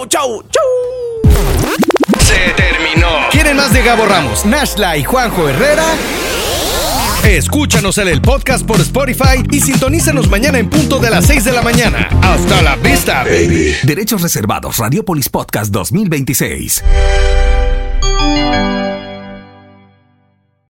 Se terminó. ¿Quieren más de Gabo Ramos, Nashla y Juanjo Herrera? Escúchanos en el podcast por Spotify y sintonízanos mañana en punto de las 6 de la mañana. Hasta la vista, baby. Derechos reservados, Radiopolis Podcast 2026.